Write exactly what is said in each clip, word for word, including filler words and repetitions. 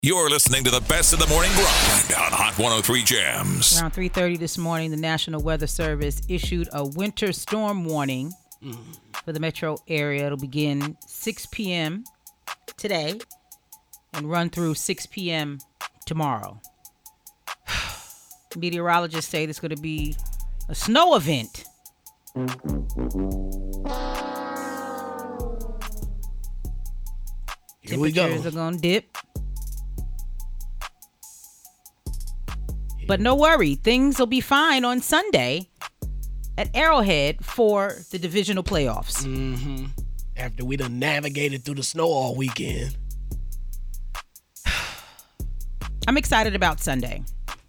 You're listening to the best of the morning grind on Hot one oh three Jams. Around three thirty this morning, the National Weather Service issued a winter storm warning mm. for the metro area. It'll begin six p.m. today and run through six p.m. tomorrow. Meteorologists say there's going to be a snow event. Here we go. Temperatures are going to dip. But no worry, things will be fine on Sunday at Arrowhead for the divisional playoffs. Mm-hmm. After we done navigated through the snow all weekend. I'm excited about Sunday.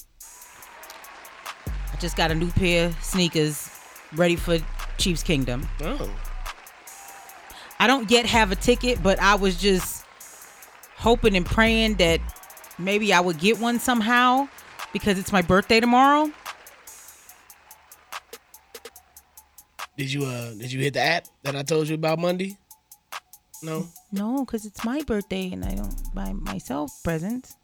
I just got a new pair of sneakers ready for Chiefs Kingdom. Oh. I don't yet have a ticket, but I was just hoping and praying that maybe I would get one somehow. Because it's my birthday tomorrow. Did you uh did you hit the app that I told you about Monday? No? No, because it's my birthday and I don't buy myself presents.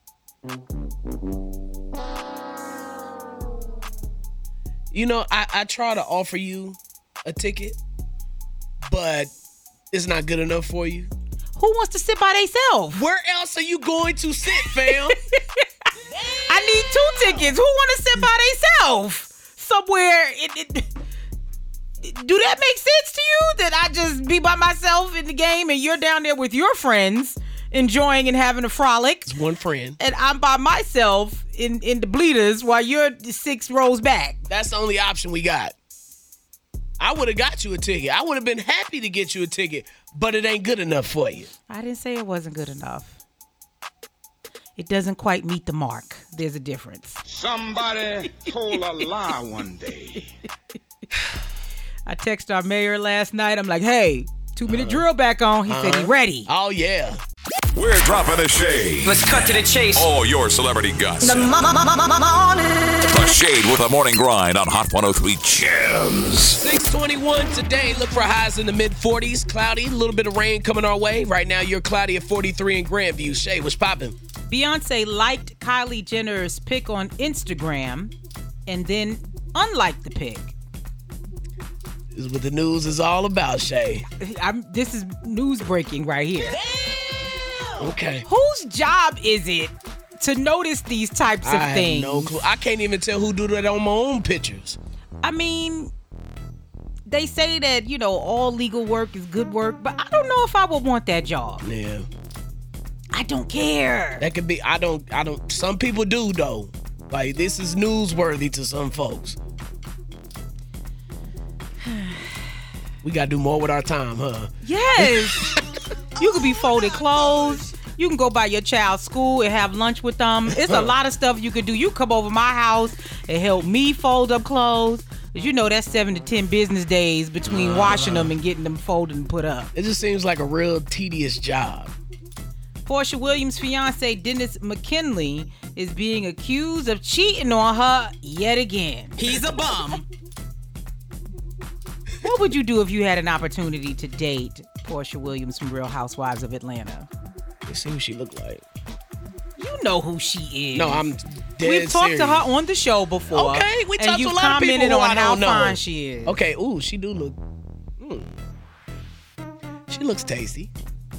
You know, I, I try to offer you a ticket, but it's not good enough for you. Who wants to sit by themselves? Where else are you going to sit, fam? I need two tickets. Who want to sit by themselves somewhere? It, it, do that make sense to you? That I just be by myself in the game and you're down there with your friends enjoying and having a frolic? It's one friend. And I'm by myself in, in the bleeders while you're six rows back. That's the only option we got. I would have got you a ticket. I would have been happy to get you a ticket, but it ain't good enough for you. I didn't say it wasn't good enough. It doesn't quite meet the mark. There's a difference. Somebody told a lie one day. I texted our mayor last night. I'm like, hey, two-minute uh, drill back on. He uh, said he ready. Oh, yeah. We're dropping the shade. Let's cut to the chase. All your celebrity gossip. The morning. The Shade with a morning grind on Hot one oh three Jams. six twenty-one today. Look for highs in the mid forties. Cloudy. A little bit of rain coming our way. Right now, you're cloudy at forty-three in Grandview. Shay, what's popping? Beyonce liked Kylie Jenner's pic on Instagram and then unliked the pic. This is what the news is all about, Shay. I'm, this is news breaking right here. Damn! Okay. Whose job is it to notice these types of I things? have no clue. I can't even tell who do that on my own pictures. I mean, they say that, you know, all legal work is good work, but I don't know if I would want that job. Yeah. I don't care. That could be, I don't, I don't, some people do though. Like, this is newsworthy to some folks. We gotta do more with our time, huh? Yes. You could be folding clothes. You can go by your child's school and have lunch with them. It's a lot of stuff you could do. You come over my house and help me fold up clothes. Cause you know that's seven to ten business days between uh, washing them and getting them folded and put up. It just seems like a real tedious job. Porsha Williams' fiance Dennis McKinley is being accused of cheating on her yet again. He's a bum. What would you do if you had an opportunity to date Porsha Williams from Real Housewives of Atlanta? Let's see who she look like. You know who she is. No, I'm dead We've talked serious. to her on the show before. Okay, we talked to a lot of people commented who on I how don't know. fine she is. Okay, ooh, she do look. Mm. She looks tasty.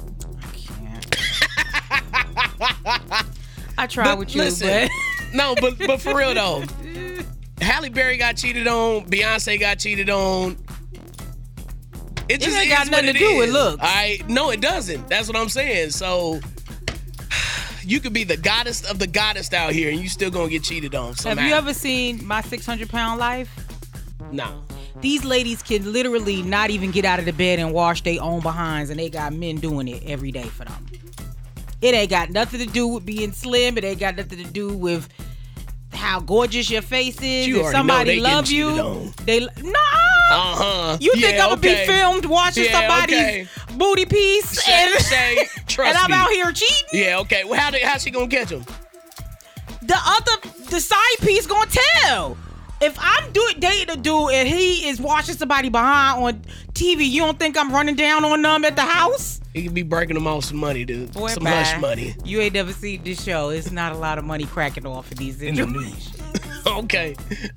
I tried but with you, listen, but no, but but for real though, Halle Berry got cheated on. Beyonce got cheated on. It just it ain't is got nothing what to do is. with looks. I no, it doesn't. That's what I'm saying. So you could be the goddess of the goddess out here, and you still gonna get cheated on. Somehow. Have you ever seen My six hundred pound Life? No. These ladies can literally not even get out of the bed and wash their own behinds, and they got men doing it every day for them. It ain't got nothing to do with being slim. It ain't got nothing to do with how gorgeous your face is. You if somebody love you, on. they nah. Uh-huh. You yeah, think I'm okay. gonna be filmed watching yeah, somebody's okay. booty piece Shay, and, Shay, trust and I'm me. out here cheating? Yeah, okay. Well, how how's she gonna catch him? The other, the side piece gonna tell. If I'm doing dating a dude and he is watching somebody behind on T V, you don't think I'm running down on them at the house? He could be breaking them off some money, dude. Boy, some bye. hush money. You ain't never seen this show. It's not a lot of money cracking off in these In the situations. news. Okay.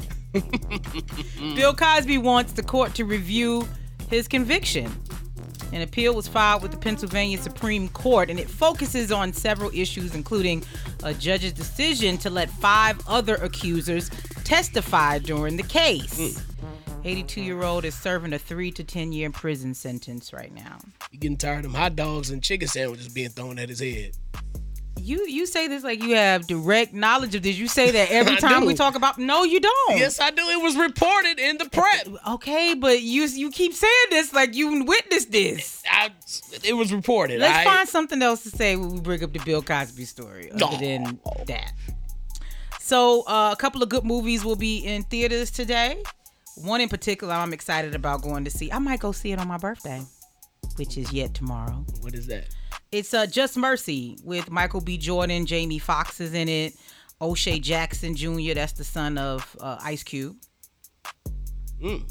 Bill Cosby wants the court to review his conviction. An appeal was filed with the Pennsylvania Supreme Court, and it focuses on several issues, including a judge's decision to let five other accusers testify during the case. eighty-two-year-old is serving a three to ten year prison sentence right now. You getting tired of them hot dogs and chicken sandwiches being thrown at his head. You you say this like you have direct knowledge of this. You say that every I time do. we talk about. No, you don't. Yes, I do. It was reported in the prep. Okay, but you you keep saying this like you witnessed this. I, it was reported. Let's I, find something else to say when we bring up the Bill Cosby story other No. than that. So uh, a couple of good movies will be in theaters today. One in particular I'm excited about going to see. I might go see it on my birthday, which is yet tomorrow. What is that? It's uh, Just Mercy with Michael B. Jordan. Jamie Foxx is in it. O'Shea Jackson Junior, that's the son of uh, Ice Cube. Mm.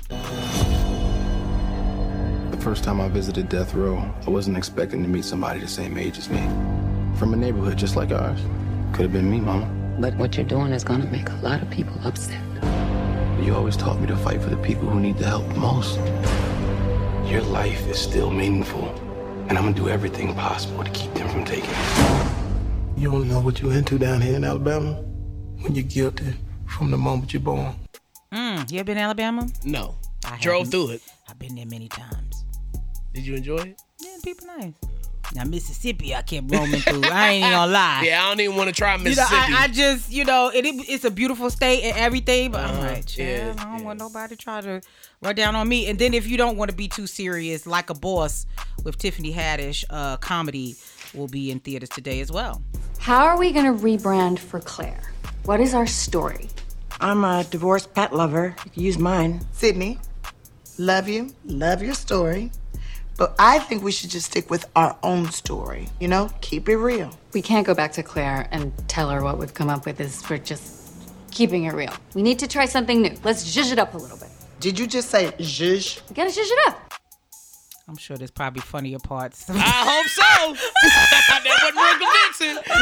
The first time I visited Death Row, I wasn't expecting to meet somebody the same age as me. From a neighborhood just like ours. Could have been me, Mama. But what you're doing is gonna make a lot of people upset. You always taught me to fight for the people who need the help the most. Your life is still meaningful, and I'm gonna do everything possible to keep them from taking it. You don't know what you're into down here in Alabama when you're guilty from the moment you're born. Mm, you ever been to Alabama? No. I Drove haven't. through it. I've been there many times. Did you enjoy it? Yeah, people nice. Now Mississippi, I kept roaming through. I ain't even gonna lie. Yeah, I don't even want to try You know, Mississippi. I, I just, you know, it, it, it's a beautiful state and everything, but I'm Uh-huh. like, child, Yeah, I don't yeah. want nobody to try to run down on me. And then if you don't want to be too serious, Like a Boss with Tiffany Haddish, uh, comedy will be in theaters today as well. How are we going to rebrand for Claire? What is our story? I'm a divorced pet lover. You can use mine. Sydney, love you, love your story. But I think we should just stick with our own story. You know, keep it real. We can't go back to Claire and tell her what we've come up with is for just keeping it real. We need to try something new. Let's zhuzh it up a little bit. Did you just say zhuzh? We gotta zhuzh it up. I'm sure there's probably funnier parts. I hope so. That wasn't real convincing.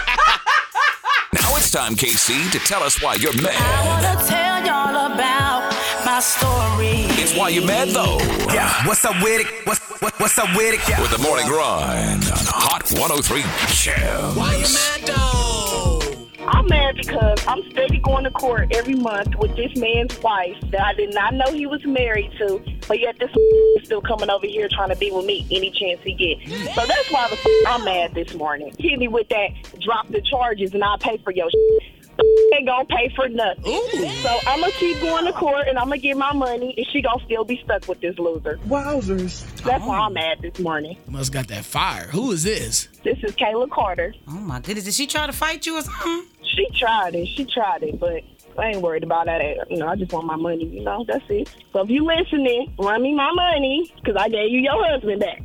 Now it's time, K C, to tell us why you're I mad. wanna tell y'all about my story. It's why you're mad, though. Yeah, what's up with it? What's what, what's up with it? Yeah. With the morning grind on Hot one oh three Jams. Why you mad, though? I'm mad because I'm steady going to court every month with this man's wife that I did not know he was married to, but yet this is still coming over here trying to be with me any chance he gets. So that's why the I'm mad this morning. Hit me with that, drop the charges and I'll pay for your shit. Ain't gonna pay for nothing. Ooh. So I'm gonna keep going to court and I'm gonna get my money and she gonna still be stuck with this loser. Wowzers. That's why I'm mad this morning. Must got that fire. Who is this? This is Kayla Carter. Oh my goodness, did she try to fight you or something? She tried it. She tried it, but I ain't worried about that. You know, I just want my money, you know. That's it. So if you listening, run me my money because I gave you your husband back.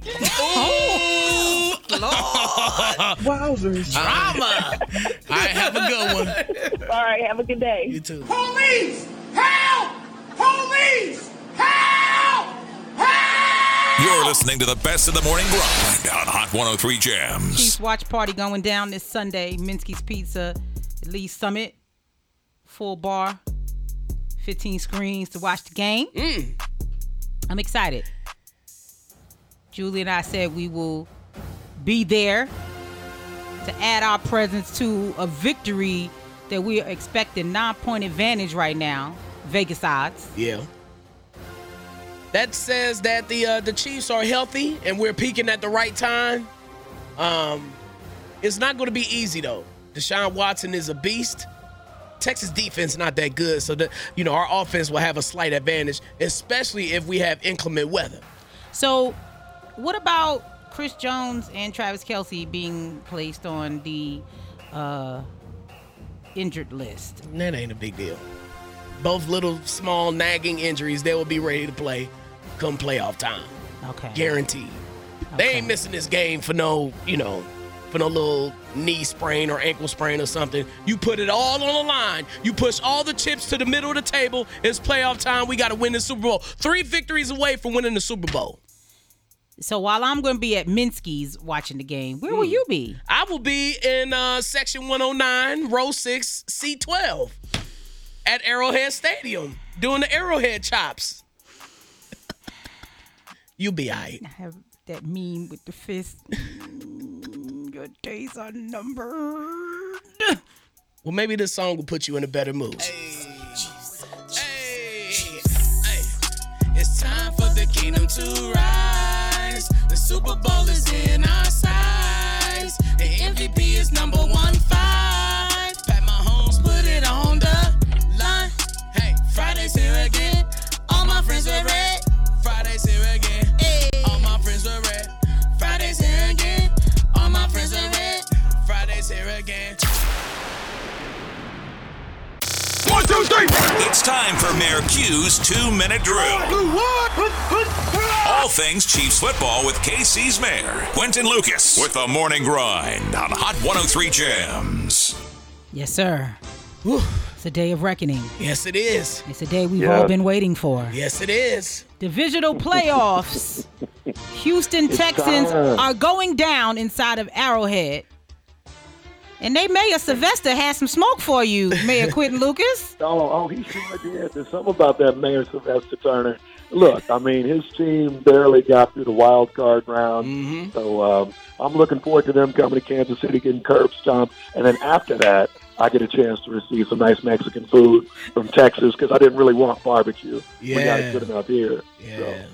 Oh, Lord. Wowzers. Drama. All right, have a good one. All right, have a good day. You too. Police! Help! Police! Help! Help! You're listening to the best of the morning grind on Hot one oh three Jams. Chiefs watch party going down this Sunday. Minsky's Pizza, Lee Summit, full bar, fifteen screens to watch the game. Mm. I'm excited. Julie and I said we will be there to add our presence to a victory that we are expecting nine-point advantage right now. Vegas odds. Yeah. That says that the uh, the Chiefs are healthy and we're peaking at the right time. Um, it's not going to be easy though. Deshaun Watson is a beast. Texas defense not that good, so that you know our offense will have a slight advantage, especially if we have inclement weather. So, what about Chris Jones and Travis Kelce being placed on the uh, injured list? That ain't a big deal. Both little small nagging injuries, they will be ready to play come playoff time. Okay. Guaranteed. Okay. They ain't missing this game for no, you know, suffering a little knee sprain or ankle sprain or something. You put it all on the line. You push all the chips to the middle of the table. It's playoff time. We got to win the Super Bowl. Three victories away from winning the Super Bowl. So while I'm going to be at Minsky's watching the game, where will you be? I will be in uh, section one oh nine, row six, seat twelve at Arrowhead Stadium doing the Arrowhead chops. You'll be all right. I have that meme with the fist. Your days are numbered. Well, maybe this song will put you in a better mood. Hey, hey, hey. It's time for the kingdom to rise. The Super Bowl is in our sights. The M V P is number one five. Pat Mahomes put it on the line. Hey, Friday's here again. All my friends are red. Friday's here again. Hey. All my friends are red. Friday's here again. All my friends are red. Friday's here again. One, two, three. It's time for Mayor Q's two-minute drill. All things Chiefs football with K C's Mayor, Quentin Lucas, with the Morning Grind on Hot one oh three Jams. Yes, sir. Whew. It's a day of reckoning. Yes, it is. It's a day we've Yes. all been waiting for. Yes, it is. Divisional playoffs. Houston Texans time. are going down inside of Arrowhead. And they Mayor Sylvester had some smoke for you, Mayor Quentin Lucas. Oh, oh, he sure did. There's something about that Mayor Sylvester Turner. Look, I mean, his team barely got through the wild card round. Mm-hmm. So um, I'm looking forward to them coming to Kansas City, getting curb stomped. And then after that, I get a chance to receive some nice Mexican food from Texas because I didn't really want barbecue. We got Yeah. it good enough here. Yeah.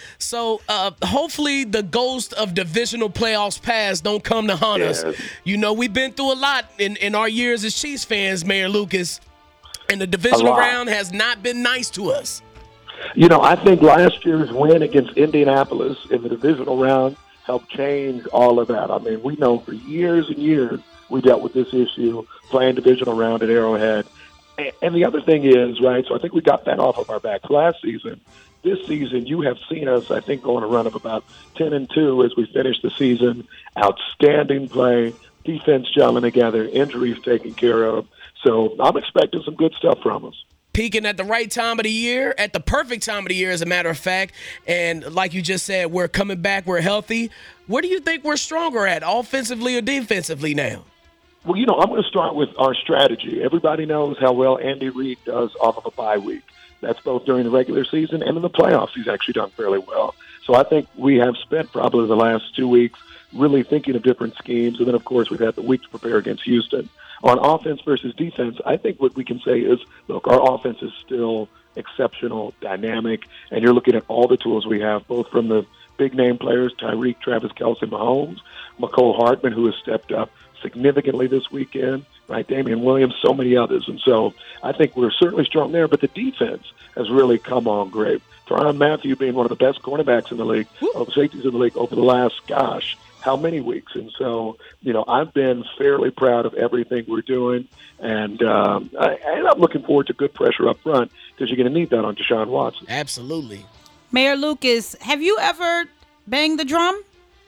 So uh, hopefully the ghost of divisional playoffs past don't come to haunt us. Yes. You know, we've been through a lot in, in our years as Chiefs fans, Mayor Lucas, and the divisional lot. round has not been nice to us. You know, I think last year's win against Indianapolis in the divisional round helped change all of that. I mean, we know for years and years we dealt with this issue playing divisional round at Arrowhead. And, and the other thing is, right, so I think we got that off of our backs last season. This season, you have seen us, I think, go on a run of about ten and two as we finish the season. Outstanding play, defense gelling together, injuries taken care of. So I'm expecting some good stuff from us. Peaking at the right time of the year, at the perfect time of the year, as a matter of fact. And like you just said, we're coming back, we're healthy. Where do you think we're stronger at, offensively or defensively now? Well, you know, I'm going to start with our strategy. Everybody knows how well Andy Reid does off of a bye week. That's both during the regular season and in the playoffs. He's actually done fairly well. So I think we have spent probably the last two weeks really thinking of different schemes. And then, of course, we've had the week to prepare against Houston. On offense versus defense, I think what we can say is, look, our offense is still exceptional, dynamic, and you're looking at all the tools we have, both from the big-name players, Tyreek, Travis Kelce, Mahomes, McCole Hardman, who has stepped up significantly this weekend, right, Damian Williams, so many others. And so I think we're certainly strong there, but the defense has really come on great. Tyrann Mathieu being one of the best cornerbacks in the league, or the safeties in the league over the last, gosh, how many weeks? And so, you know, I've been fairly proud of everything we're doing, and, um, I, and I'm looking forward to good pressure up front because you're going to need that on Deshaun Watson. Absolutely. Mayor Lucas, have you ever banged the drum?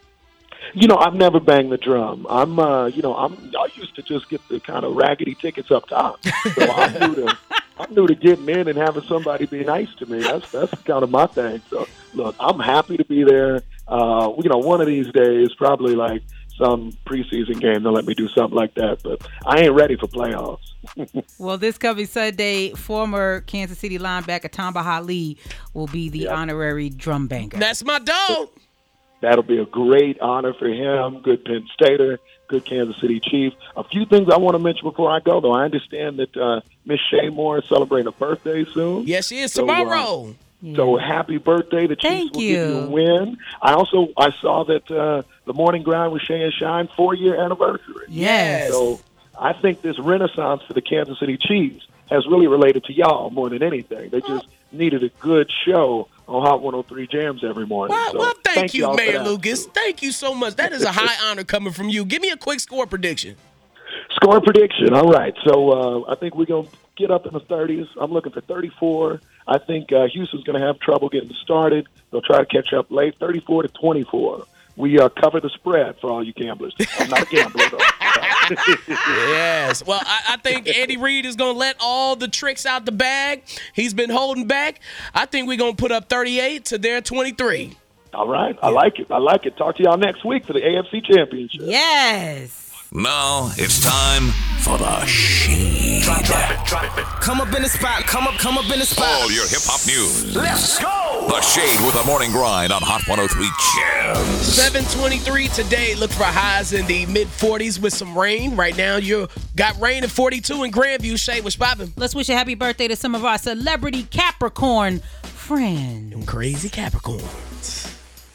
You know, I've never banged the drum. I'm, uh, you know, I'm. I used to just get the kind of raggedy tickets up top. So I'm new to, I'm new to getting in and having somebody be nice to me. That's that's kind of my thing. So look, I'm happy to be there. Uh, you know, one of these days, probably like some preseason game, they'll let me do something like that. But I ain't ready for playoffs. Well, this coming Sunday, former Kansas City linebacker Tamba Hali will be the Yep. honorary drum banger. That's my dog. That'll be a great honor for him. Good Penn Stater, good Kansas City Chief. A few things I want to mention before I go, though. I understand that uh, Miss Shay Moore is celebrating a birthday soon. Yes, she is So, tomorrow. uh, So happy birthday. The Chiefs Thank will you. give you a win. I also I saw that uh, the Morning Grind with Shay and Shine four-year anniversary. Yes. So I think this renaissance for the Kansas City Chiefs has really related to y'all more than anything. They just needed a good show on Hot one oh three Jams every morning. Well, So well thank, you, y'all for Mayor that. Lucas. Thank you so much. That is a high honor coming from you. Give me a quick score prediction. Score prediction. All right. So uh, I think we're going to get up in the thirties. I'm looking for thirty-four. I think uh, Houston's going to have trouble getting started. They'll try to catch up late. thirty-four to twenty-four. we uh, cover the spread for all you gamblers. I'm not a gambler, though. Yes. Well, I, I think Andy Reid is going to let all the tricks out the bag. He's been holding back. I think we're going to put up thirty-eight to their twenty-three. All right. I like it. I like it. Talk to y'all next week for the A F C Championship. Yes. Now it's time for the Shade. Drop, drop it, drop it. Come up in the spot. Come up, come up in the spot. All your hip-hop news. Let's go. The Shade with the Morning Grind on Hot one oh three Jams. seven twenty-three today. Look for highs in the mid forties with some rain. Right now, you got rain at forty-two in Grandview. Shade, what's poppin'? Let's wish a happy birthday to some of our celebrity Capricorn friends. Them crazy Capricorns.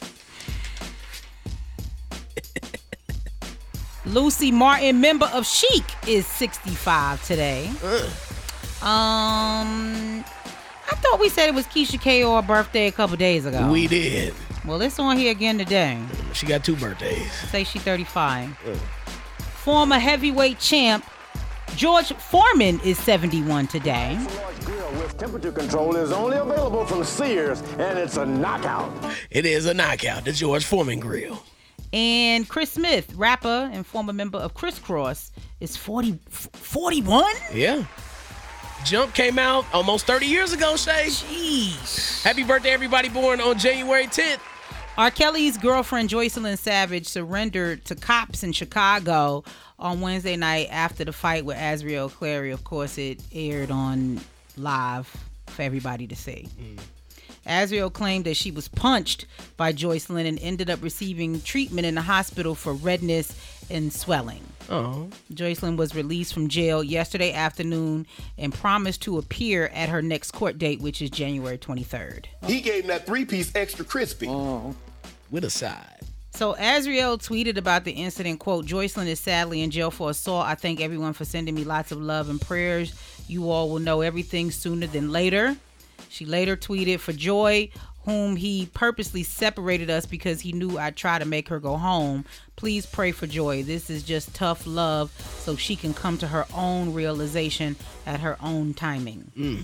Lucy Martin, member of Chic, is sixty-five today. Uh. Um, I thought we said it was Keisha Kaur birthday a couple days ago. We did. Well, it's on here again today. She got two birthdays. Say she thirty-five. Uh. Former heavyweight champ George Foreman is seventy-one today. Grill with temperature control is only available from Sears, and it's a knockout. It is a knockout, the George Foreman grill. And Chris Smith, rapper and former member of Criss Cross, is forty, forty-one? Yeah. Jump came out almost thirty years ago, Shay. Jeez. Happy birthday, everybody born on January tenth. R. Kelly's girlfriend, Joycelyn Savage, surrendered to cops in Chicago on Wednesday night after the fight with Azriel Clary. Of course, it aired on live for everybody to see. Mm. Azriel claimed that she was punched by Joycelyn and ended up receiving treatment in the hospital for redness and swelling. Oh. Joycelyn was released from jail yesterday afternoon and promised to appear at her next court date, which is January twenty-third. He gave him that three-piece extra crispy. Oh. With a side. So Azriel tweeted about the incident, quote, Joycelyn is sadly in jail for assault. I thank everyone for sending me lots of love and prayers. You all will know everything sooner than later. She later tweeted, for Joy, whom he purposely separated us because he knew I'd try to make her go home. Please pray for Joy. This is just tough love so she can come to her own realization at her own timing. Mm.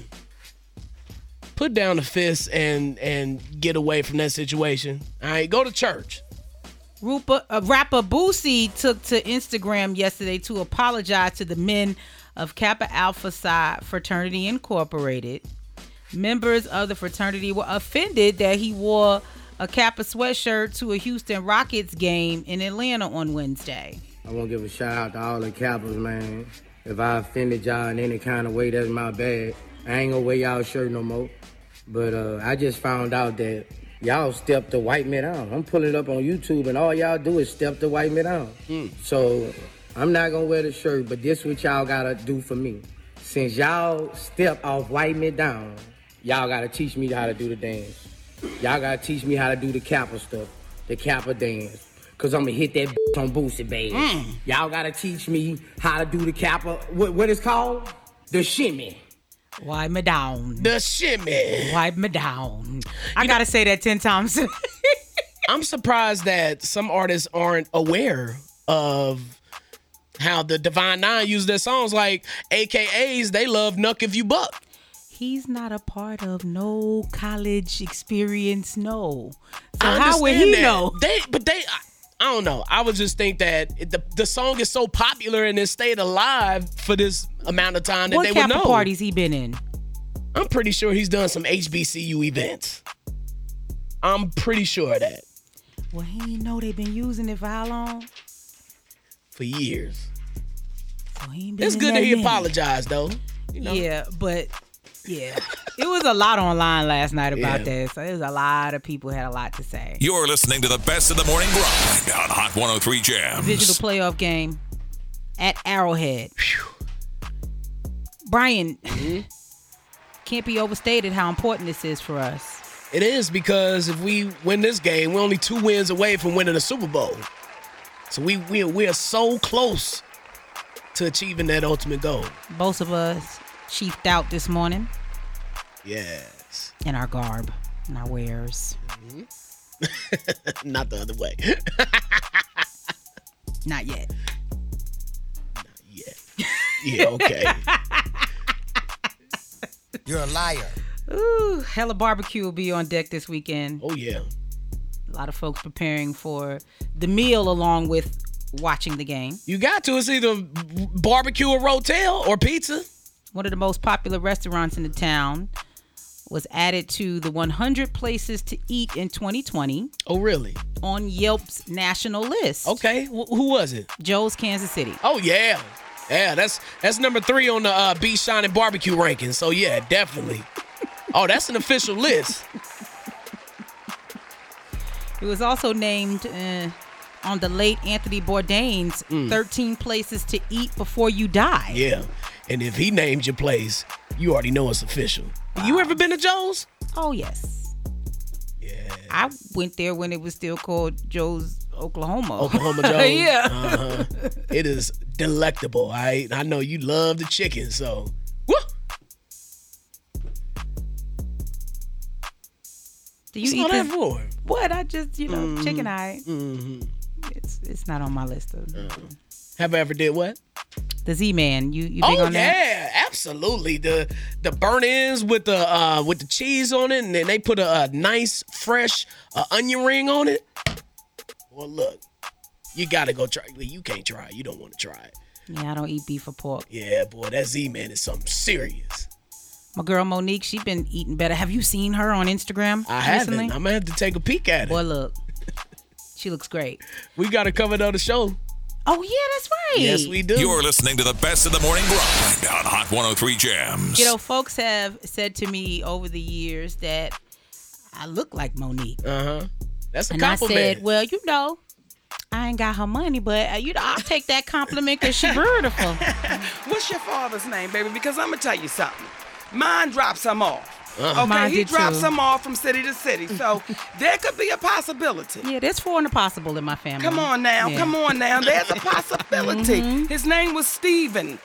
Put down the fist and and get away from that situation. All right, go to church. Rupa, uh, rapper Boosie took to Instagram yesterday to apologize to the men of Kappa Alpha Psi Fraternity Incorporated. Members of the fraternity were offended that he wore a Kappa sweatshirt to a Houston Rockets game in Atlanta on Wednesday. I want to give a shout out to all the Kappas, man. If I offended y'all in any kind of way, that's my bad. I ain't gonna wear y'all shirt no more. But uh, I just found out that y'all stepped the white men down. I'm pulling it up on YouTube, and all y'all do is step the white men down. Mm. So I'm not gonna wear the shirt, but this what y'all gotta do for me. Since y'all step off white men down, y'all gotta teach me how to do the dance. Y'all gotta teach me how to do the Kappa stuff, the Kappa dance. Cause I'm gonna hit that b- on Boosie, baby. Mm. Y'all gotta teach me how to do the Kappa, what, what it's called? The shimmy. Wipe me down. The shimmy. Wipe me down. I you gotta know, say that ten times. I'm surprised that some artists aren't aware of how the Divine Nine use their songs. Like A K As, they love Nuck If You Buck. He's not a part of no college experience, no. So how would he that. know? They, but they, I, I don't know. I would just think that it, the the song is so popular and it stayed alive for this amount of time that what they would know. What parties he been in? I'm pretty sure he's done some H B C U events. I'm pretty sure of that. Well, he didn't know they've been using it for how long? For years. So he ain't been it's good that he minute. apologized, though. You know? Yeah, but... Yeah, it was a lot online last night about yeah. this. So there was a lot of people had a lot to say. You're listening to the best of the morning grind on Hot one oh three Jams. Digital playoff game at Arrowhead. Whew. Brian, mm-hmm. can't be overstated how important this is for us. It is, because if we win this game, we're only two wins away from winning the Super Bowl. So we we we are so close to achieving that ultimate goal. Both of us chiefed out this morning. Yes. In our garb, in our wares. Mm-hmm. Not the other way. Not yet. Not yet. Yeah, okay. You're a liar. Ooh, hella barbecue will be on deck this weekend. Oh, yeah. A lot of folks preparing for the meal along with watching the game. You got to. It's either barbecue or rotel or pizza. One of the most popular restaurants in the town was added to the one hundred places to eat in twenty twenty. Oh, really? On Yelp's national list. Okay. Wh- who was it? Joe's Kansas City. Oh, yeah. Yeah, that's that's number three on the uh, B. Shining barbecue ranking. So, yeah, definitely. Oh, that's an official list. It was also named uh, on the late Anthony Bourdain's mm. thirteen places to eat before you die. Yeah. And if he named your place, you already know it's official. Wow. You ever been to Joe's? Oh, yes. Yeah. I went there when it was still called Joe's Oklahoma. Oklahoma Joe's? Yeah. Uh-huh. It is delectable. I I know you love the chicken, so. Woo! Do you What's eat all that for? What? I just, you know, mm-hmm. chicken eye. Mm-hmm. It's it's not on my list of. Uh-huh. Have I ever did what? The Z-Man. You you big oh, on that? Oh yeah, absolutely. The the burnt ends with the uh, with the cheese on it, and then they put a, a nice fresh uh, onion ring on it. Well, look, you gotta go try. You can't try it. You don't want to try it. Yeah, I don't eat beef or pork. Yeah, boy, that Z-Man is something serious. My girl Monique, she been eating better. Have you seen her on Instagram I recently? haven't. I'm gonna have to take a peek at it. Boy, look, she looks great. We got to cover on the show. Oh, yeah, that's right. Yes, we do. You're listening to the best of the morning grind on Hot one oh three Jams. You know, folks have said to me over the years that I look like Monique. Uh-huh. That's a and compliment. I said, well, you know, I ain't got her money, but, uh, you know, I'll take that compliment because she's beautiful. What's your father's name, baby? Because I'm going to tell you something. Mine drops some off. Uh-huh. Okay, Mine he did drops too. some off from city to city. So there could be a possibility. Yeah, there's four and a possible in my family. Come on now, Yeah. come on now. There's a possibility. Mhm. His name was Steven.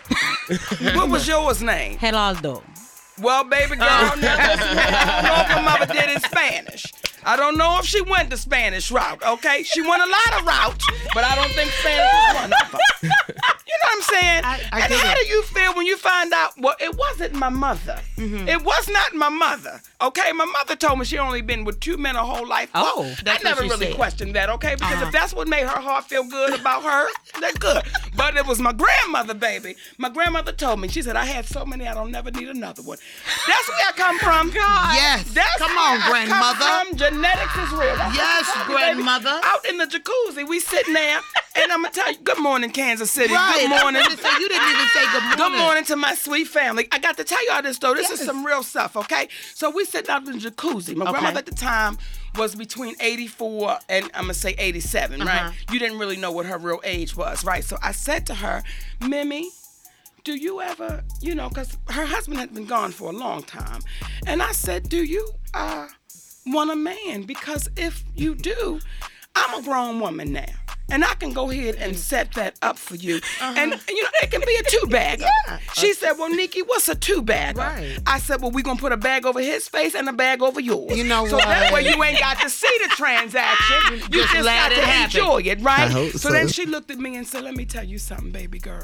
What was yours name? Geraldo. Well, baby girl, now listen here. I don't know if my mother did in Spanish. I don't know if she went the Spanish route, okay? She went a lot of routes, but I don't think Spanish is one of them. You know what I'm saying? I, I and get how it. do you feel when you find out, well, it wasn't my mother. Mm-hmm. It was not my mother, okay? My mother told me she only been with two men her whole life. Well, Oh, that's I never what she really said. questioned that, okay? Because Uh-huh. if that's what made her heart feel good about her, that's good. But it was my grandmother, baby. My grandmother told me, she said, I had so many, I don't never need another one. That's where I come from. God. Yes. That's Come where on, I grandmother. Come from. Genetics is real. That's Yes, what I'm telling you, baby. grandmother. Out in the jacuzzi, we sitting there, and I'm going to tell you, good morning, Kansas City. Right. Good morning. I was gonna say, you didn't even say good morning. Good morning to my sweet family. I got to tell y'all this, though. This Yes. is some real stuff, okay? So we sitting out in the jacuzzi. My Okay. grandmother at the time was between eighty-four and I'm going to say eighty-seven, Uh-huh. right? You didn't really know what her real age was, right? So I said to her, Mimi, do you ever, you know, because her husband had been gone for a long time. And I said, do you uh, want a man? Because if you do, I'm a grown woman now. And I can go ahead and set that up for you. Uh-huh. And, and, you know, it can be a two-bagger. Yeah. She said, well, Nikki, what's a two-bagger? Right. I said, well, we're going to put a bag over his face and a bag over yours. You know so what? that way you ain't got to see the transaction. You Just just, let got it to happen. enjoy it, right? I hope so so. then she looked at me and said, let me tell you something, baby girl.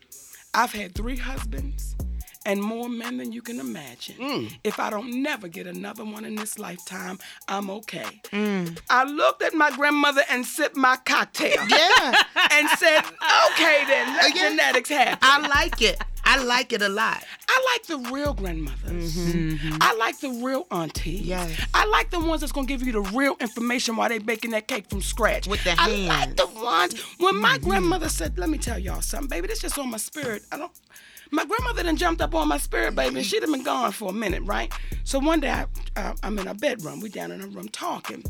I've had three husbands and more men than you can imagine. Mm. If I don't never get another one in this lifetime, I'm okay. Mm. I looked at my grandmother and sipped my cocktail. Yeah. And said, okay then, let Yeah. genetics happen. I like it. I like it a lot. I like the real grandmothers. Mm-hmm. I like the real aunties. Yes. I like the ones that's gonna give you the real information while they baking that cake from scratch. With the I hands. like the ones when my Mm-hmm. grandmother said, "Let me tell y'all something, baby. This just on my spirit." I don't. My grandmother done jumped up on my spirit, baby, and she'd have been gone for a minute, right? So one day I, uh, I'm in her bedroom. We down in her room talking.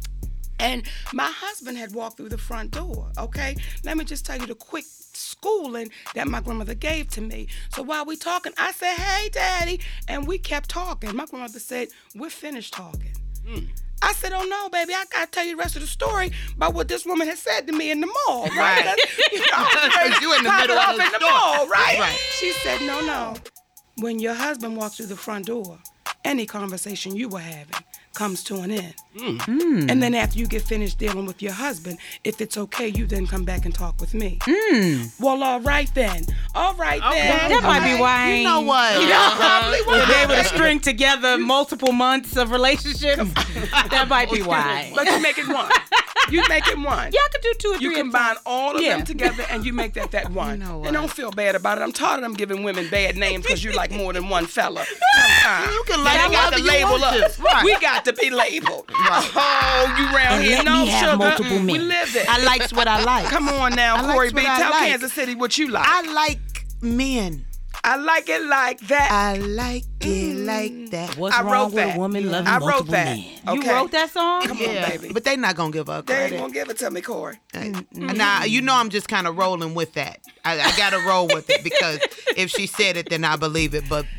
And my husband had walked through the front door, okay? Let me just tell you the quick schooling that my grandmother gave to me. So while we talking, I said, hey, Daddy. And we kept talking. My grandmother said, we're finished talking. Mm. I said, oh, no, baby, I got to tell you the rest of the story about what this woman had said to me in the mall, right? Right. That's- you know, I was ready to You in the pop middle it of off the in the story. mall, right? Right. She said, no, no. When your husband walks through the front door, any conversation you were having, comes to an end. Mm. And then after you get finished dealing with your husband, if it's okay, you then come back and talk with me. Mm. Well, all right then. All right then. That might be why. You know what? You know, Uh-huh. probably would be able to string together multiple months of relationships. That might be why. But you make it one. You make it one. Yeah, I could do two or three. You at a combine time. all of Yeah. them together and you make that that one. You know what? And don't feel bad about it. I'm tired of them giving women bad names because you like more than one fella. Uh-uh. You can They like got whoever to you label want us. to. Right. We got to be labeled. Oh, you round And here. let No me have sugar. multiple Mm, We men. live it. I likes what I like. Come on now, I likes Corey B. what I Tell like. Kansas City what you like. I like men. I like it like that. I like it like that. What's I wrote wrote with that. a woman loving I multiple wrote that. men? Okay. You wrote that song? Come Yeah, on, baby. but they not gonna give up They ain't credit. gonna give it to me, Corey. Now you know I'm just kind of rolling with that. I, I gotta roll with it because if she said it, then I believe it. But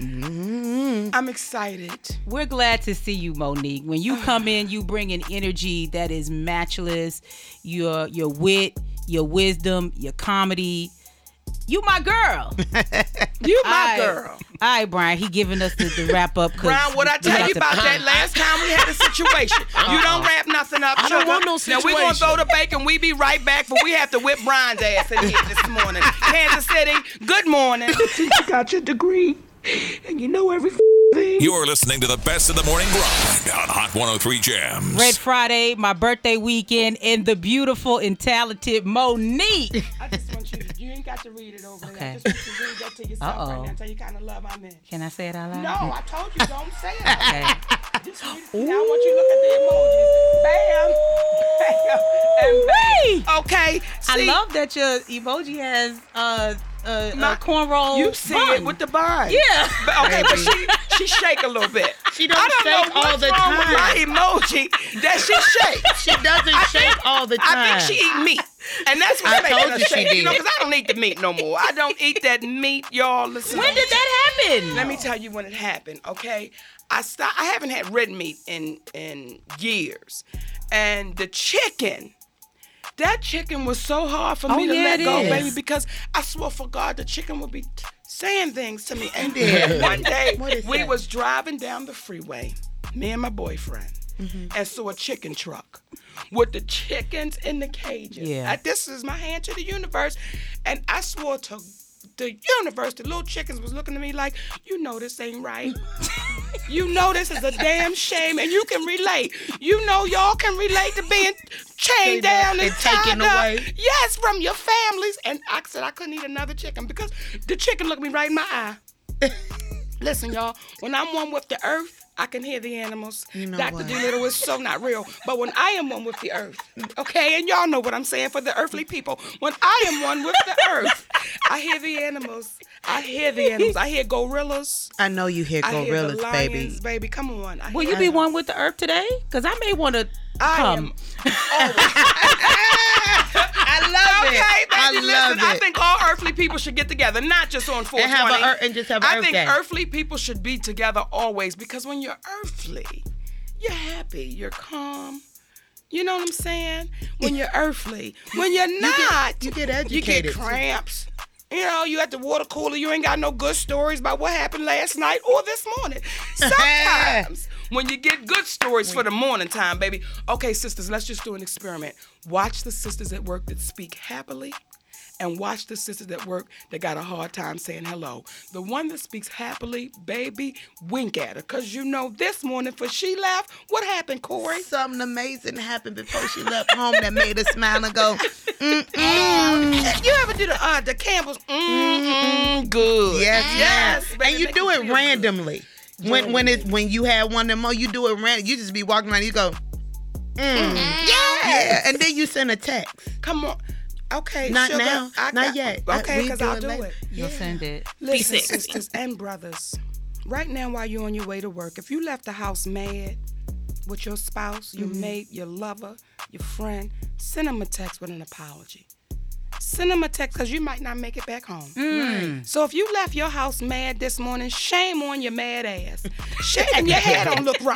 mm, I'm excited. We're glad to see you, Monique. When you come in, you bring an energy that is matchless. Your your wit, your wisdom, your comedy. You my girl. You my All right. girl. All right, Brian. He giving us the, the wrap up. Brian, what I tell you about that last time we had a situation? You don't wrap nothing up, I don't sugar. want no Now we gonna situation. throw the bacon. We be right back, but we have to whip Brian's ass in here this morning. Kansas City, good morning. You got your degree, and you know every thing. You're listening to the best of the morning grind on Hot one oh three Jams. Red Friday, my birthday weekend, and the beautiful and talented Monique. I just want you to, you ain't got to read it over Okay. there. I just want you to read that to yourself Uh-oh. right now. Tell you kind of love I'm in. Can I say it out loud? No, I told you don't say it. Okay. Just read it. Now I want you to look at the emojis. Bam, bam, and bam. Okay. I see, love that your emoji has uh, uh, My- uh cornroll. You see bun. it with the bun. Yeah. But, okay, but she she shake a little bit. She don't I don't shake know what's all the wrong with time. my emoji that she shakes. She doesn't I shake think- all the I time. think she eat meat. And that's I what makes told her you she shake. You know, did. because I don't eat the meat no more. I don't eat that meat, y'all. Listen. When did that happen? Let me tell you when it happened, okay? I st- I haven't had red meat in in years. And the chicken, that chicken was so hard for me Oh, to yeah, let it go, is. baby, because I swore for God the chicken would be t- saying things to me. And did. then one day, What is we that? was driving down the freeway, me and my boyfriend, Mm-hmm. and saw a chicken truck with the chickens in the cages. Yeah. I, this is my hand to the universe. And I swore to the universe, the little chickens was looking at me like, you know this ain't right. You know this is a damn shame, and you can relate. You know y'all can relate to being chained down and, And taken tied up. away. Yes, from your families. And I said I couldn't eat another chicken because the chicken looked me right in my eye. Listen, y'all, when I'm one with the earth, I can hear the animals. You know Doctor what? Dolittle is so not real. But when I am one with the earth, okay, and y'all know what I'm saying for the earthly people. When I am one with the earth, I hear the animals. I hear the animals. I hear gorillas. I know you hear I hear gorillas, the lions, baby. baby. Come on. I Will hear you be them. one with the earth today? Because I may want to I come. I love Okay, it. baby, I listen, love I it. think all earthly people should get together, not just on four twenty. And have a ear- and just have a I Earth think Day. earthly people should be together always because when you're earthly, you're happy, you're calm. You know what I'm saying? When you're earthly. When you're not, you get you get educated. cramps. You know, you at the water cooler, you ain't got no good stories about what happened last night or this morning. Sometimes when you get good stories for the morning time, baby. Okay, sisters, let's just do an experiment. Watch the sisters at work that speak happily and watch the sisters at work that got a hard time saying hello. The one that speaks happily, baby, wink at her. Because you know this morning for she left, what happened, Corey? Something amazing happened before she left home that made her smile and go, mm-mm. You ever do the uh, the Campbell's? Mm-mm, good. Yes, yes. yes. baby, And you make do me it feel randomly. When when it when you have one of them, more, you do it random. You just be walking around, you go, mm. Yes. Yeah, and then you send a text. good. Come on. Okay, Not sugar, now. I Not got- yet. Okay, We because do I'll it do later. it. You'll send it. Listen, sexy. sisters and brothers, right now while you're on your way to work, if you left the house mad with your spouse, your Mm-hmm. mate, your lover, your friend, send them a text with an apology. Send them a text because you might not make it back home. Mm. So if you left your house mad this morning, shame on your mad ass. Sh- and your hair don't look right.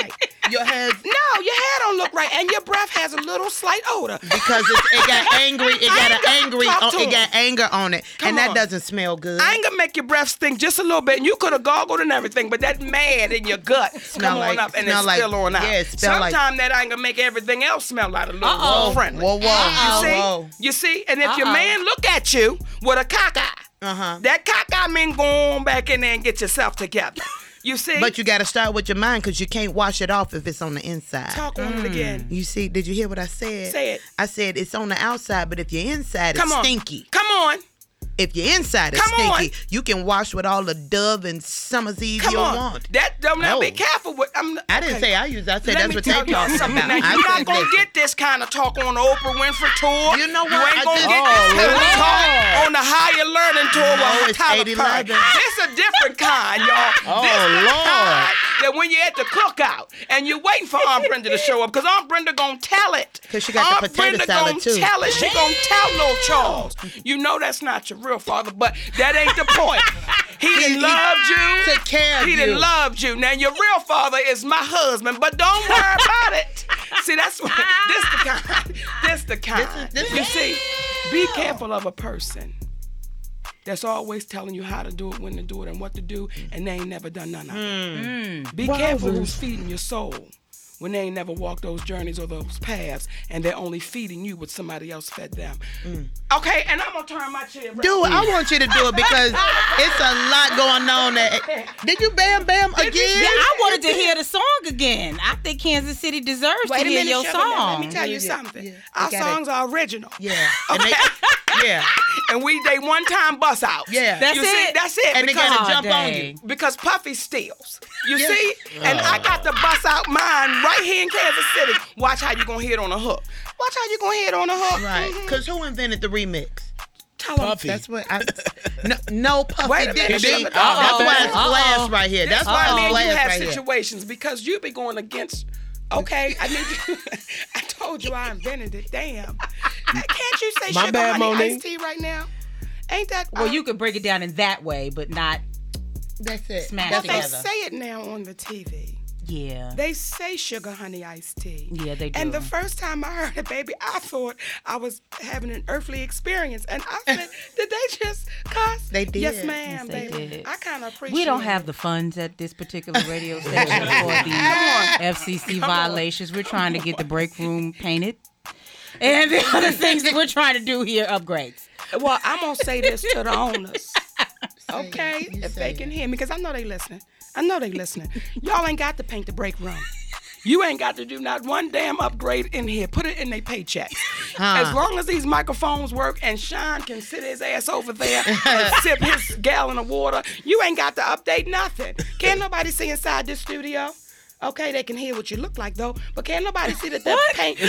Your head. No, your hair don't look right, and your breath has a little slight odor. Because it's, it got angry. It got an angry. Talk On, to it him. got anger on it, Come and that on. doesn't smell good. Anger make your breath stink just a little bit, and you could have gargled and everything, but that mad in your gut Smell come like- on up and smell it's like- still on out. yeah, it smell like- Sometimes that anger make everything else smell like a little Uh-oh. more friendly. Whoa, whoa. You see? Whoa. You see? And if your Uh-oh. man look at you with a cock eye, Uh-huh. that cock eye mean go on back in there and get yourself together. You see? But you got to start with your mind because you can't wash it off if it's on the inside. Talk on it again. You see? Did you hear what I said? Say it. I said it's on the outside, but if your inside is Come on. stinky. Come on. If your inside is Come stinky, on. you can wash with all the Dove and Summer's Eve Come you on. want. That don't now Oh. be careful with. I'm, I didn't okay. say I use. I said Let that's me what tell they y'all talking something. about. Now, I you're not said gonna listen. get this kind of talk on the Oprah Winfrey tour. You know what? You ain't I gonna just- get Oh, this kind of Lord. talk on the higher learning tour No, with it's Tyler eighty Perry. eleven. It's a different kind, y'all. Oh, this is the Lord. kind that when you're at the cookout and you're waiting for Aunt Brenda to show up, because Aunt Brenda gonna tell it. 'Cause she got the Aunt potato Brenda salad, gonna too. tell it. She gonna tell Lil Charles. You know that's not your real father, but that ain't the point. He done he loved you. took care of He you. done loved you. Now your real father is my husband, but don't worry about it. See, that's what this the kind. This the kind. This is- you see, be careful of a person that's always telling you how to do it, when to do it, and what to do, and they ain't never done none of it. Be careful who's feeding your soul when they ain't never walked those journeys or those paths, and they're only feeding you what somebody else fed them. Okay, and I'm gonna turn my chair around. Do it. I want you to do it because it's a lot going on. There. Did you bam bam again? Yeah, I wanted to hear the song again. I think Kansas City deserves Wait to a hear minute, your Sugar, song. now, let me tell you Yeah, something. yeah. Our You gotta- songs are original. Yeah. And they, yeah. And we they one time bust out. Yeah. That's you see, it? that's it. And they because, gotta jump on dang. you. because Puffy steals. You Yeah. see? And I got to bust out mine right here in Kansas City. Watch how you gonna hit on a hook. Watch how you gonna hit on a hook. Right. Mhm. Because who invented the remix? Tell 'em. Puffy. That's what I. No, no Puffy Wait a minute, didn't. Sugar. That's Uh-oh. why it's Uh-oh. glass right here. That's That's why why me it's and glass you have right here. situations because you be going against. Okay, I need you. I told you I invented it. Damn. Can't you say My sugar bad, honey Monique. iced tea right now? Ain't that? Well, uh, you could break it down in that way, but not That's it. smash But together. they say it now on the T V. Yeah. They say sugar honey iced tea. Yeah, they do. And the first time I heard it, baby, I thought I was having an earthly experience. And I said, did they just cuss? They did. Yes, ma'am, Yes, they baby. did. I kind of appreciate We don't it. have the funds at this particular radio station for the F C C violations. We're trying to get the break room painted. And the other things that we're trying to do here, upgrades. Well, I'm going to say this to the owners. Say Okay? it. You If say they it. can hear me, because I know they listening. I know they listening. Y'all ain't got to paint the break room. You ain't got to do not one damn upgrade in here. Put it in their paycheck. Huh. As long as these microphones work and Sean can sit his ass over there and sip his gallon of water, you ain't got to update nothing. Can't nobody see inside this studio? Okay, they can hear what you look like though, but can't nobody see that that paint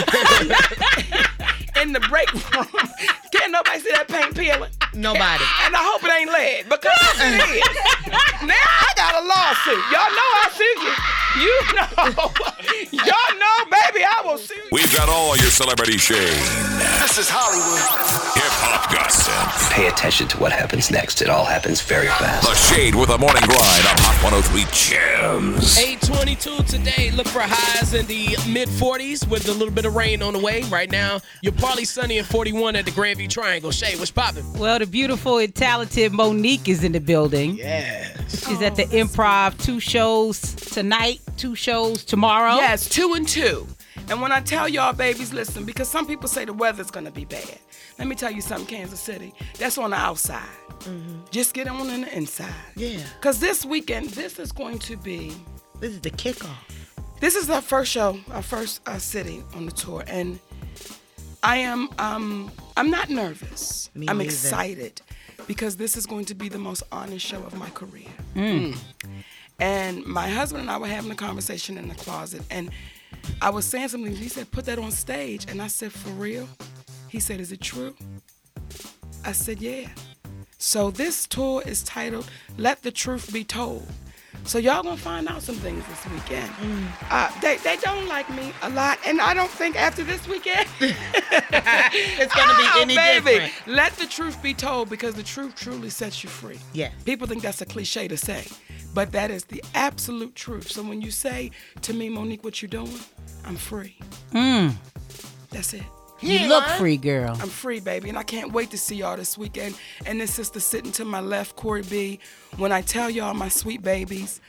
in the break room? Can't nobody see that paint peeling? Nobody. And I hope it ain't lead because it is. Now I got a lawsuit. Y'all know I sue you. You know. Y'all know, baby, I will sue you. We've got all your celebrity shade. This is Hollywood. Hip hop gossip. Pay attention to what happens next. It all happens very fast. The Shade with a morning grind on Hot one oh three Gems. eight twenty-two today. Look for highs in the mid forties with a little bit of rain on the way. Right now, you're partly sunny at forty-one at the Grandview Triangle. Shay, what's poppin'? Well, the beautiful and talented Monique is in the building. Yes. She's at the Improv. Two shows tonight, two shows tomorrow. Yes, two and two. And when I tell y'all, babies, listen, because some people say the weather's going to be bad. Let me tell you something, Kansas City. That's on the outside. Mm-hmm. Just get on in the inside. Yeah. Because this weekend, this is going to be... This is the kickoff. This is our first show, our first uh, city on the tour. And I am, um, I'm not nervous. Me I'm neither. excited because this is going to be the most honest show of my career. Mm. And my husband and I were having a conversation in the closet, and I was saying something. He said, put that on stage. And I said, for real? He said, is it true? I said, yeah. So this tour is titled, Let the Truth Be Told. So y'all gonna find out some things this weekend. Mm. Uh, they, they don't like me a lot, and I don't think after this weekend it's gonna be oh, any baby. different. Let the truth be told, because the truth truly sets you free. Yeah. People think that's a cliche to say. But that is the absolute truth. So when you say to me, Monique, what you doing? I'm free. Mm. That's it. You look free, girl. I'm free, baby, and I can't wait to see y'all this weekend. And this sister sitting to my left, Corey B. When I tell y'all, my sweet babies,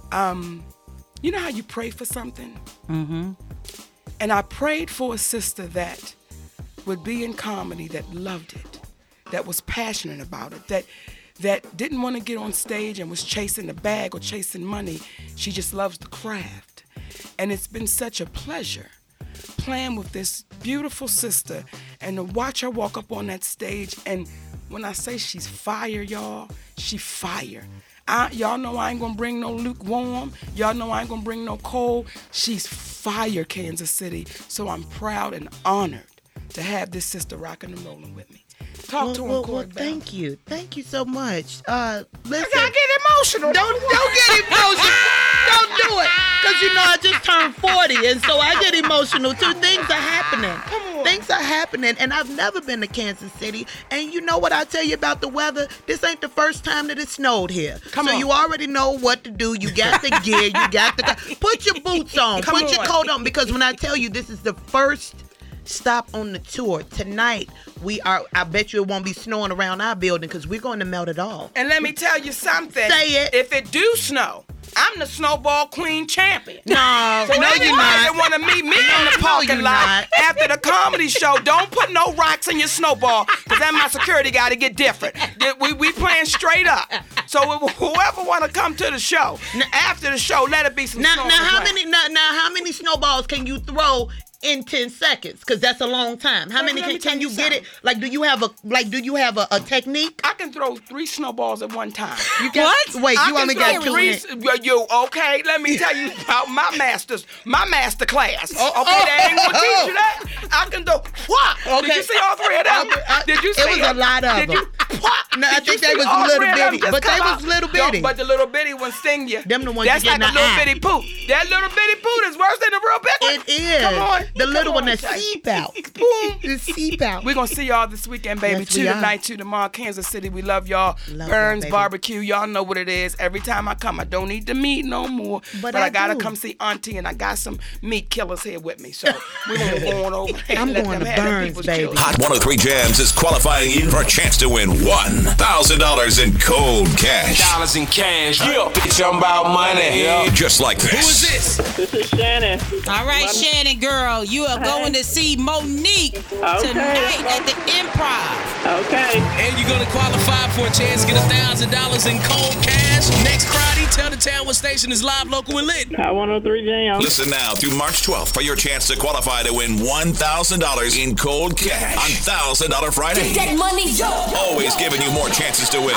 um, you know how you pray for something? Mm-hmm. And I prayed for a sister that would be in comedy, that loved it, that was passionate about it, that that didn't want to get on stage and was chasing the bag or chasing money. She just loves the craft. And it's been such a pleasure playing with this beautiful sister and to watch her walk up on that stage. And when I say she's fire, y'all, she fire. I, y'all know I ain't gonna bring no lukewarm. Y'all know I ain't gonna bring no cold. She's fire, Kansas City. So I'm proud and honored to have this sister rocking and rolling with me. Talk well, to him, well, Corey well, Bell. thank you. Thank you so much. Uh, listen. I gotta get emotional. Don't, don't get emotional. Don't do it. Because, you know, I just turned forty, and so I get emotional, too. Things are happening. Come on. Things are happening, and I've never been to Kansas City. And you know what I tell you about the weather? This ain't the first time that it snowed here. Come so on. you already know what to do. You got the gear. You got the... Put your boots on. Come Put your on. coat on. Because when I tell you this is the first stop on the tour, tonight we are, I bet you it won't be snowing around our building because we're going to melt it all. And let me tell you something. Say it. If it do snow, I'm the snowball queen champion. No, so no, anybody you're not. that want to meet me in the No, parking you're lot not. after the comedy show, don't put no rocks in your snowball, because then my security got to get different. We we playing straight up. So whoever want to come to the show, after the show, let it be some Now, snow. now on the how ground. many? Now, now, how many snowballs can you throw in ten seconds? Because that's a long time. How Let many me- let me can, can tell you you get it? Like, do you have a like? Do you have a, a technique? I can throw three snowballs at one time. You got, what? Wait, I you can only throw got two. three. in- You, you okay? Let me tell you about my masters, my master class. Oh, okay, they ain't gonna teach you that. I can do what? Okay. Did you see all three of them? Okay, I- Did you see it was a lot of Did them. you what? No, I Did think you they see was all little three of them bitty, just but they come was out? little Don't- bitty. But the little bitty ones sting you. Them the ones That's you like get a in the little eye. bitty poop. That little bitty poop is worse than the real big one. It is. Come on. The Come little on, one that Jay. seep out. Boom. The seep out. We're gonna see y'all this weekend, baby. Yes, two we are. tonight, two tomorrow, Kansas City. We love y'all. Love Burns y'all, baby. Barbecue. Y'all know what it is. Every time I come, I don't eat the meat no more. But But, I I, gotta do. come see Auntie, and I got some meat killers here with me. So we're gonna go on over there I'm and let going them to have them Burns, people's baby. children. Hot one oh three Jams is qualifying you for a chance to win one thousand dollars in cold cash. Dollars in cash. Yeah, bitch, I'm about money. Yeah. Just like this. Who is this? This is Shannon. All right, Shannon, girl, you are going to see Monique tonight at the Improv. Okay. And you're gonna qualify for a chance to get a thousand dollars in cold cash next Friday. Tell the town what station is live, local, and lit. Hot one oh three Jam. Listen now through March twelfth for your chance to qualify to win one thousand dollars in cold cash on one thousand dollars Friday. Get money, yo. Always giving you more chances to win.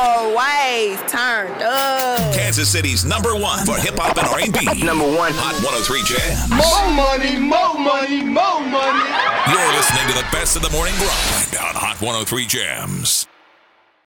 Always turned up. Kansas City's number one for hip hop and R and B. Number one. Hot one oh three Jams. More money, more money, more money. You're listening to the best of the morning grind on Hot one oh three Jams.